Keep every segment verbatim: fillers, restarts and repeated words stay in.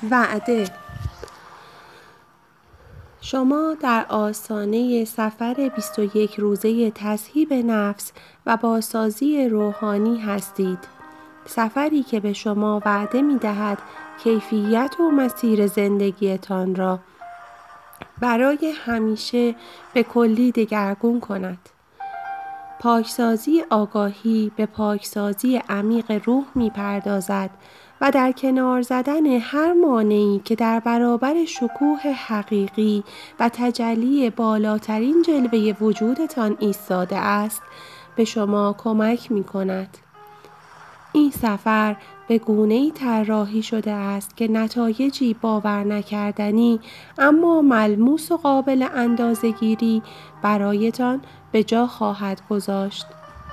وعده. شما در آستانه سفر بیست و یک روزه تذهیب نفس و بازسازی روحانی هستید. سفری که به شما وعده می دهد کیفیت و مسیر زندگیتان را برای همیشه به کلی دگرگون کند. پاکسازی آگاهی به پاکسازی عمیق روح می پردازد و در کنار زدن هر مانعی که در برابر شکوه حقیقی و تجلی بالاترین جلوه وجودتان ایستاده است به شما کمک می کند. این سفر به گونه‌ای طراحی شده است که نتایجی باور نکردنی اما ملموس و قابل اندازه‌گیری برایتان به جا خواهد گذاشت.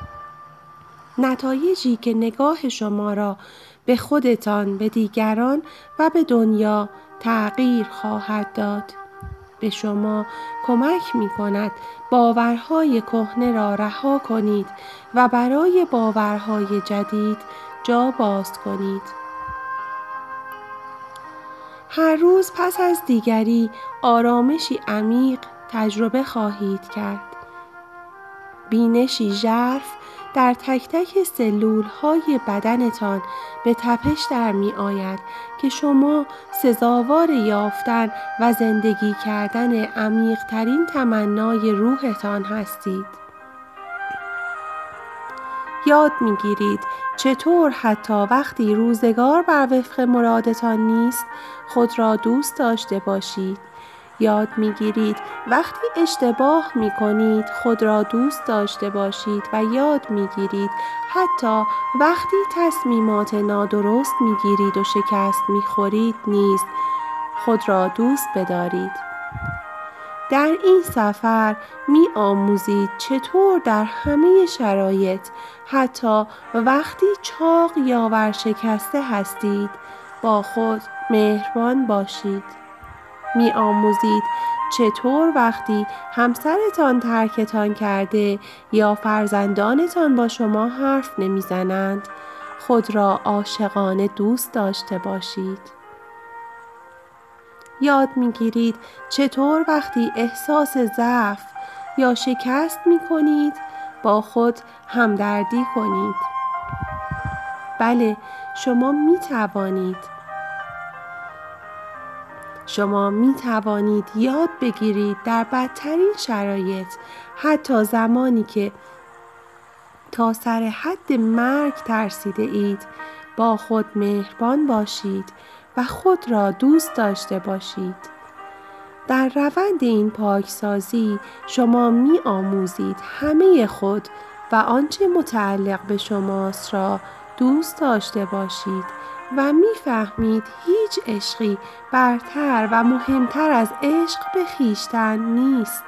نتایجی که نگاه شما را به خودتان، به دیگران و به دنیا تغییر خواهد داد. به شما کمک می کند باورهای کهنه را رها کنید و برای باورهای جدید جا باز کنید. هر روز پس از دیگری آرامشی عمیق تجربه خواهید کرد. بینشی ژرف در تک تک سلول های بدنتان به تپش در می آید که شما سزاوار یافتن و زندگی کردن عمیق ترین تمنای روحتان هستید. یاد می گیرید چطور حتی وقتی روزگار بر وفق مرادتان نیست خود را دوست داشته باشید. یاد می گیرید وقتی اشتباه می کنید خود را دوست داشته باشید و یاد می گیرید حتی وقتی تصمیمات نادرست می گیرید و شکست می خورید نیز خود را دوست بدارید. در این سفر می آموزید چطور در همه شرایط حتی وقتی چاق یا ورشکسته هستید با خود مهربان باشید. می آموزید چطور وقتی همسرتان ترکتان کرده یا فرزندانتان با شما حرف نمی زنند خود را عاشقانه دوست داشته باشید. یاد می گیرید چطور وقتی احساس ضعف یا شکست می کنید با خود همدردی کنید. بله، شما می توانید. شما می توانید یاد بگیرید در بدترین شرایط، حتی زمانی که تا سر حد مرگ ترسیده اید، با خود مهربان باشید و خود را دوست داشته باشید. در روند این پاکسازی شما می آموزید همه خود و آنچه متعلق به شماست را دوست داشته باشید و می فهمید هیچ عشقی برتر و مهمتر از عشق به خویشتن نیست.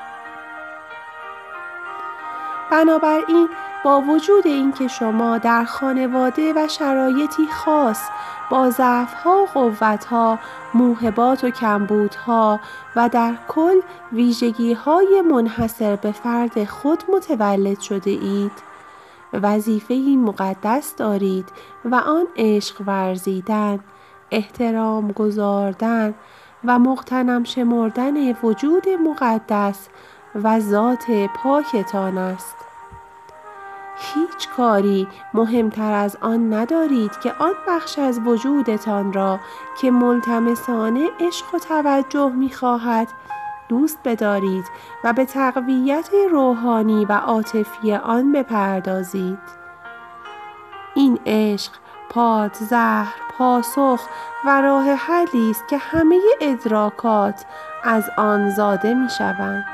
بنابراین با وجود اینکه شما در خانواده و شرایطی خاص با ضعف‌ها و قوت‌ها، موهبات و کمبودها و در کل ویژگی‌های منحصر به فرد خود متولد شده اید، وظیفه‌ای مقدس دارید و آن عشق ورزیدن، احترام گذاردن و مغتنم شمردن وجود مقدس و ذات پاکتان است. هیچ کاری مهمتر از آن ندارید که آن بخش از وجودتان را که ملتمسانه عشق و توجه می‌خواهد دوست بدارید و به تقویت روحانی و عاطفی آن بپردازید. این عشق، پادزهر، پاسخ و راه حلی است که همه ادراکات از آن زاده می‌شوند.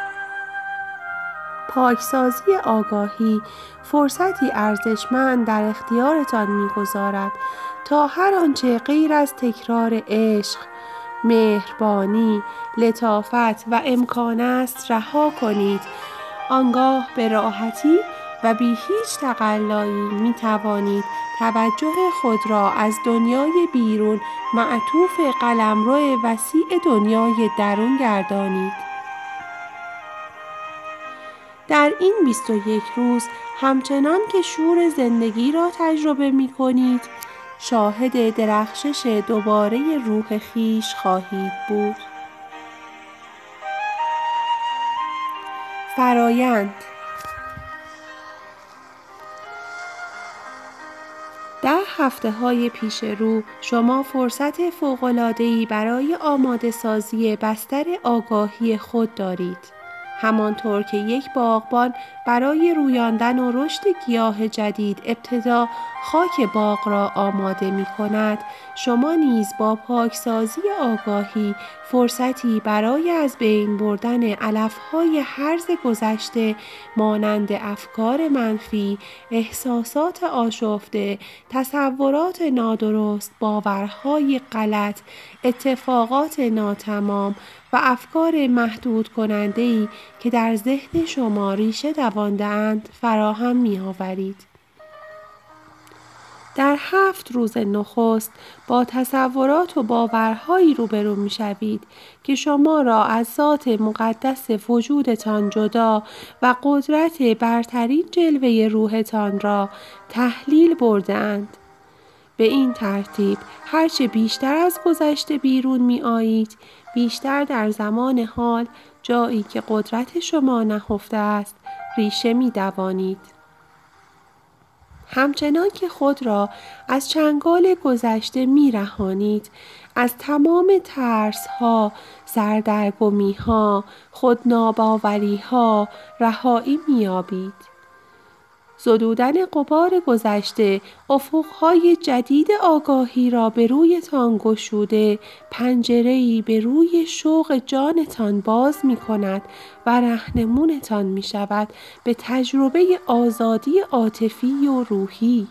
پاکسازی آگاهی فرصتی ارزشمند در اختیارتان می‌گذارد تا هر آنچه غیر از تکرار عشق، مهربانی، لطافت و امکان است رها کنید. آنگاه به راحتی و بی هیچ تقلایی می توانید توجه خود را از دنیای بیرون معطوف قلمرو وسیع دنیای درون گردانید. در این بیست و یک روز همچنان که شور زندگی را تجربه می کنید، شاهد درخشش دوباره روح خیش خواهید بود. فرایند. در هفته‌های پیش رو شما فرصت فوق‌العاده‌ای برای آماده سازی بستر آگاهی خود دارید. همانطور که یک باغبان برای رویاندن و رشد گیاه جدید ابتدا خاک باغ را آماده می کند، شما نیز با پاکسازی آگاهی فرصتی برای از بین بردن علف‌های هرز گذشته مانند افکار منفی، احساسات آشفته، تصورات نادرست، باورهای غلط، اتفاقات ناتمام و افکار محدود کننده‌ای که در ذهن شما ریشه دوانده‌اند فراهم می‌آورید. در هفت روز نخست با تصورات و باورهایی روبرو می‌شوید که شما را از ذات مقدس وجودتان جدا و قدرت برترین جلوه روحتان را تحلیل برده‌اند. به این ترتیب هرچه بیشتر از گذشته بیرون می آیید، بیشتر در زمان حال، جایی که قدرت شما نهفته است، ریشه می دوانید. همچنان که خود را از چنگال گذشته می رهانید، از تمام ترس ها، سردرگمی ها، خودناباوری ها رهایی می یابید. زدودن غبار گذشته افقهای جدید آگاهی را به رویتان گشوده، پنجره‌ای به روی شوق جانتان باز می کند و رهنمونتان می شود به تجربه آزادی عاطفی و روحی.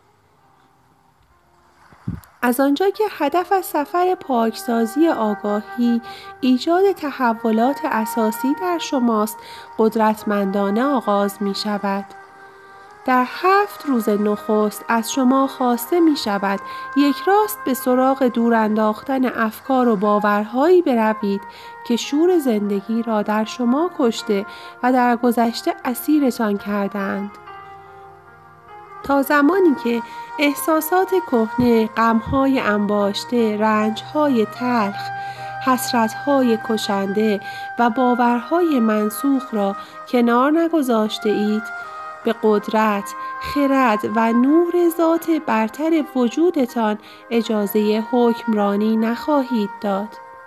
از آنجا که هدف از سفر پاکسازی آگاهی ایجاد تحولات اساسی در شماست، قدرتمندانه آغاز می شود. در هفت روز نخست از شما خواسته می شود یک راست به سراغ دور انداختن افکار و باورهایی بروید که شور زندگی را در شما کشته و در گذشته اسیرتان کردند. تا زمانی که احساسات کهنه، غم‌های انباشته، رنج‌های تلخ، حسرت‌های کشنده و باورهای منسوخ را کنار نگذاشته اید، به قدرت، خرد و نور ذات برتر وجودتان اجازه حکمرانی نخواهید داد.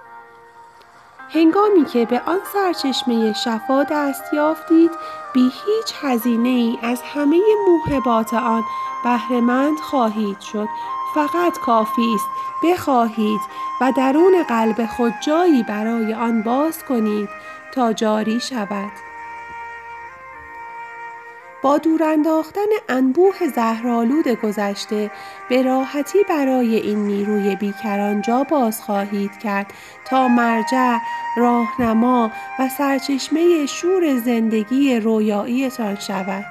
هنگامی که به آن سرچشمه شفا دست یافتید، بی هیچ هزینه‌ای از همه موهبات آن بهره‌مند خواهید شد. فقط کافی است بخواهید و درون قلب خود جایی برای آن باز کنید تا جاری شود. با دور انداختن انبوه زهرآلود گذشته به راحتی برای این نیروی بیکران جا باز خواهید کرد تا مرجع، راهنما و سرچشمه شور زندگی رویاییتان شود.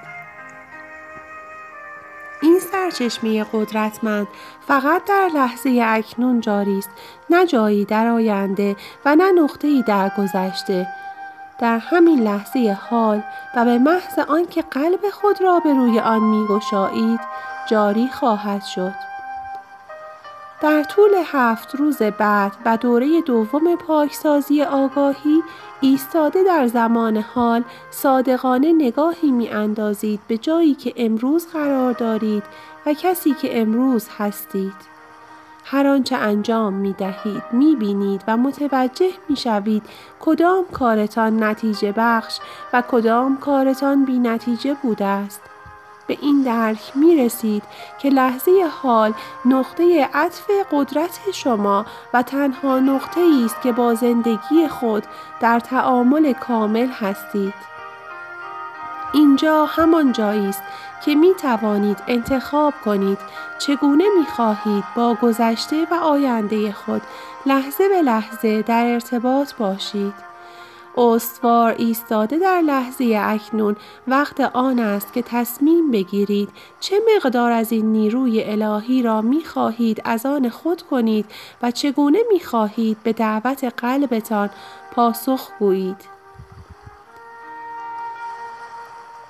این سرچشمه قدرتمند فقط در لحظه اکنون جاری است، نه جایی در آینده و نه نقطه‌ای در گذشته. در همین لحظه حال و به محض آنکه قلب خود را به روی آن می‌گشایید جاری خواهد شد. در طول هفت روز بعد و دوره دوم پاکسازی آگاهی، ایستاده در زمان حال صادقانه نگاهی می‌اندازید به جایی که امروز قرار دارید و کسی که امروز هستید. هر آنچه انجام می دهید می بینید و متوجه می شوید کدام کارتان نتیجه بخش و کدام کارتان بی نتیجه بوده است. به این درک می رسید که لحظه حال نقطه عطف قدرت شما و تنها نقطه است که با زندگی خود در تعامل کامل هستید. اینجا همان جایی است که می توانید انتخاب کنید چگونه می خواهید با گذشته و آینده خود لحظه به لحظه در ارتباط باشید. استوار ایستاده در لحظه اکنون وقت آن است که تصمیم بگیرید چه مقدار از این نیروی الهی را می خواهید از آن خود کنید و چگونه می خواهید به دعوت قلبتان پاسخ گویید.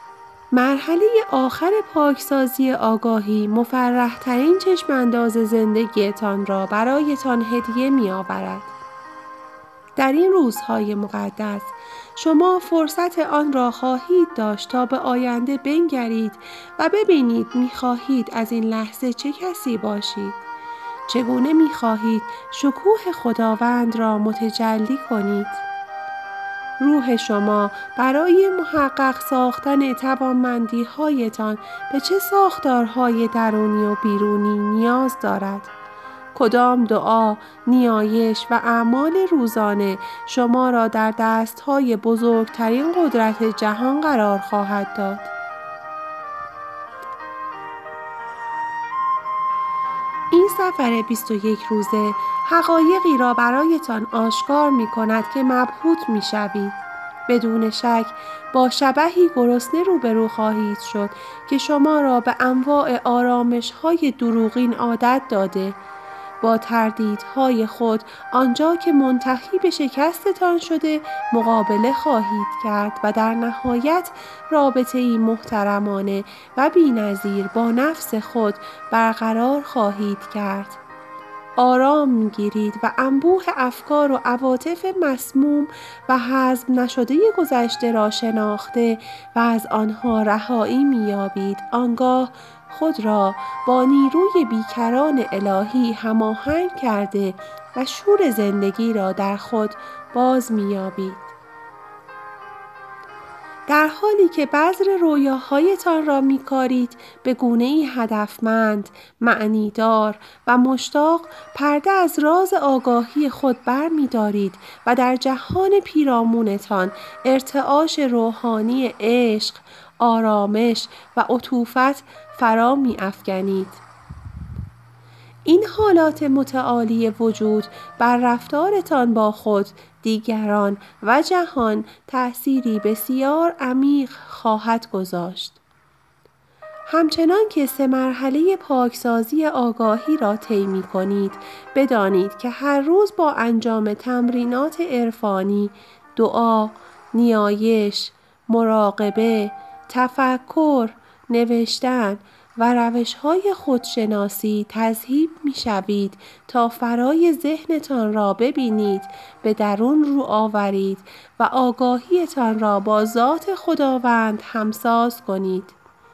مرحله آخر پاکسازی آگاهی مفرح ترین چشم انداز زندگیتان را برایتان هدیه می آورد. در این روزهای مقدس شما فرصت آن را خواهید داشت تا به آینده بنگرید و ببینید می خواهید از این لحظه چه کسی باشید. چگونه می خواهید شکوه خداوند را متجلی کنید. روح شما برای محقق ساختن توانمندی هایتان به چه ساختارهای درونی و بیرونی نیاز دارد؟ کدام دعا، نیایش و اعمال روزانه شما را در دستهای بزرگترین قدرت جهان قرار خواهد داد؟ این سفر بیست و یک روزه حقایقی را برایتان آشکار می کند که مبهوت می شوید. بدون شک با شبحی گرسنه روبرو خواهید شد که شما را به انواع آرامش‌های دروغین عادت داده. با تردیدهای خود آنجا که منتهی به شکستتان شده مقابله خواهید کرد و در نهایت رابطه‌ای محترمانه و بی‌نظیر با نفس خود برقرار خواهید کرد. آرام می‌گیرید و انبوه افکار و عواطف مسموم و هضم نشده گذشته را شناخته و از آنها رهایی می‌یابید. آنگاه خود را با نیروی بیکران الهی هماهنگ کرده و شور زندگی را در خود باز می‌یابید. در حالی که بذر رویاهایتان را می‌کارید، به گونه‌ای هدفمند، معنیدار و مشتاق پرده از راز آگاهی خود بر می‌دارید و در جهان پیرامونتان ارتعاش روحانی عشق، آرامش و عطوفت فرا می‌افکنید. این حالات متعالی وجود بر رفتارتان با خود، دیگران و جهان تأثیری بسیار عمیق خواهد گذاشت. همچنان که سه مرحله پاکسازی آگاهی را طی می‌کنید، بدانید که هر روز با انجام تمرینات عرفانی، دعا، نیایش، مراقبه، تفکر، نوشتن و روش‌های خودشناسی تذهیب می‌شوید تا فرای ذهنتان را ببینید، به درون رو آورید و آگاهیتان را با ذات خداوند همساز کنید.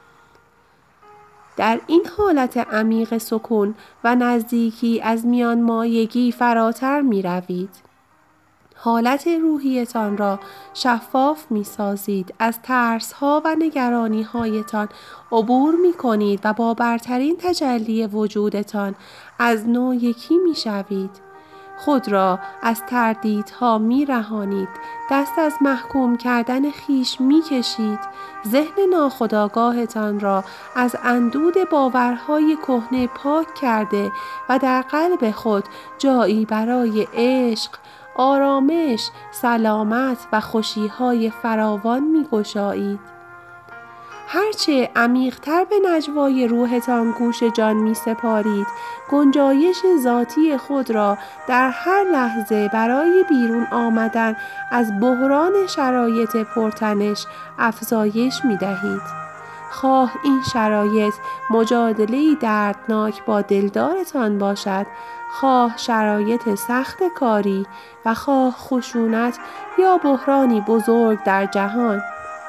در این حالت عمیق سکون و نزدیکی از میان مایگی فراتر می‌روید. حالت روحیتان را شفاف می سازید، از ترس‌ها و نگرانی‌هایتان عبور می کنید و با برترین تجلی وجودتان از نو یکی می شوید. خود را از تردیدها می رهانید، دست از محکوم کردن خویش می کشید، ذهن ناخودآگاهتان را از اندود باورهای کهنه پاک کرده و در قلب خود جایی برای عشق، آرامش، سلامت و خوشی‌های فراوان می‌گشایید. هرچه عمیق‌تر به نجوای روحتان گوش جان می‌سپارید، گنجایش ذاتی خود را در هر لحظه برای بیرون آمدن از بحران شرایط پرتنش افزایش می‌دهید. خواه این شرایط مجادله‌ای دردناک با دلدارتان باشد، خواه شرایط سخت کاری و خواه خشونت یا بحرانی بزرگ در جهان،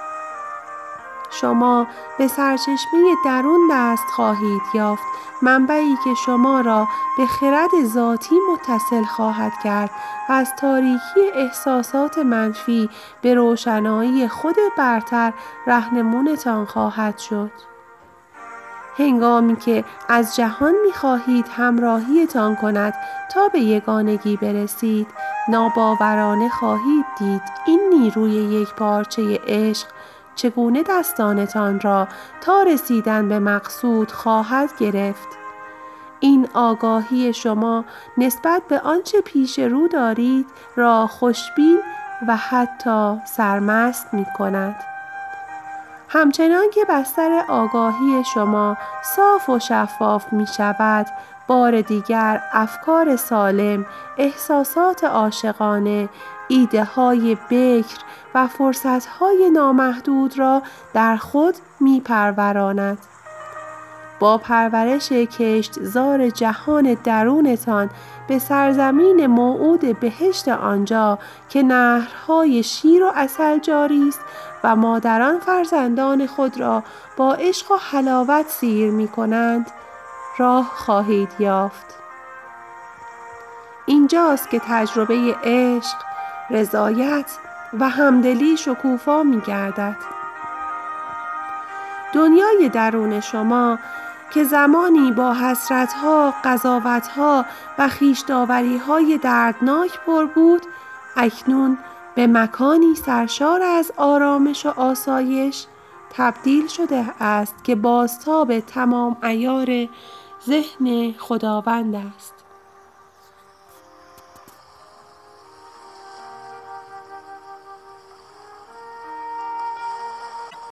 شما به سرچشمه درون دست خواهید یافت، منبعی که شما را به خرد ذاتی متصل خواهد کرد و از تاریکی احساسات منفی به روشنایی خود برتر رهنمونتان خواهد شد. هنگامی که از جهان می‌خواهید همراهیتان کند تا به یگانگی برسید، ناباورانه خواهید دید این نیروی یک پارچه عشق چگونه دستانتان را تا رسیدن به مقصود خواهد گرفت. این آگاهی شما نسبت به آنچه پیش رو دارید را خوشبین و حتی سرمست می کند. همچنان که بستر آگاهی شما صاف و شفاف می شود، بار دیگر افکار سالم، احساسات عاشقانه، ایده های بکر و فرصت های نامحدود را در خود می پروراند. با پرورش کشتزار جهان درونتان به سرزمین موعود بهشت آنجا که نهرهای شیر و عسل جاری است و مادران فرزندان خود را با عشق و حلاوت سیر می کنند راه خواهید یافت. اینجاست که تجربه عشق، رضایت و همدلی شکوفا می گردد. دنیای درون شما که زمانی با حسرت‌ها، قضاوت‌ها و خویش‌داوری‌های دردناک پر بود، اکنون به مکانی سرشار از آرامش و آسایش تبدیل شده است که بازتاب تمام عیار ذهن خداوند است.